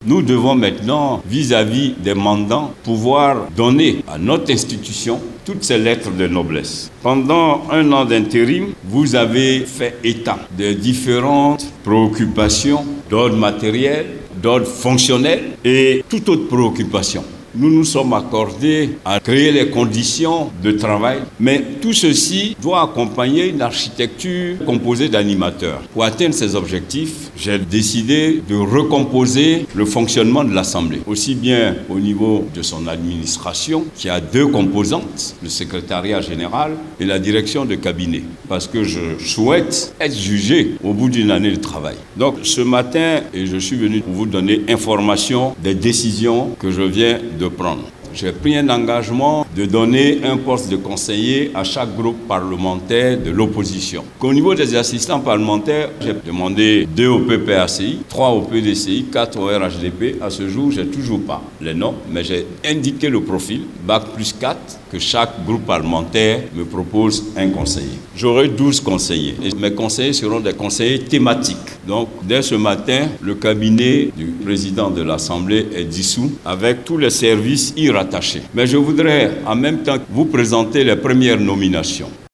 Nous devons maintenant, vis-à-vis des mandants, pouvoir donner à notre institution toutes ces lettres de noblesse. Pendant un an d'intérim, vous avez fait état des différentes préoccupations d'ordre matériel, d'ordre fonctionnel et toute autre préoccupation. Nous nous sommes accordés à créer les conditions de travail, mais tout ceci doit accompagner une architecture composée d'animateurs. Pour atteindre ces objectifs, j'ai décidé de recomposer le fonctionnement de l'Assemblée, aussi bien au niveau de son administration, qui a deux composantes, le secrétariat général et la direction de cabinet, parce que je souhaite être jugé au bout d'une année de travail. Donc ce matin, je suis venu pour vous donner information des décisions que je viens de prendre. J'ai pris un engagement de donner un poste de conseiller à chaque groupe parlementaire de l'opposition. Au niveau des assistants parlementaires, j'ai demandé 2 au PPACI, 3 au PDCI, 4 au RHDP. À ce jour, je n'ai toujours pas les noms, mais j'ai indiqué le profil, Bac plus 4, que chaque groupe parlementaire me propose un conseiller. J'aurai 12 conseillers et mes conseillers seront des conseillers thématiques. Donc, dès ce matin, le cabinet du président de l'Assemblée est dissous avec tous les services y rattachés. Mais je voudrais en même temps vous présenter les premières nominations.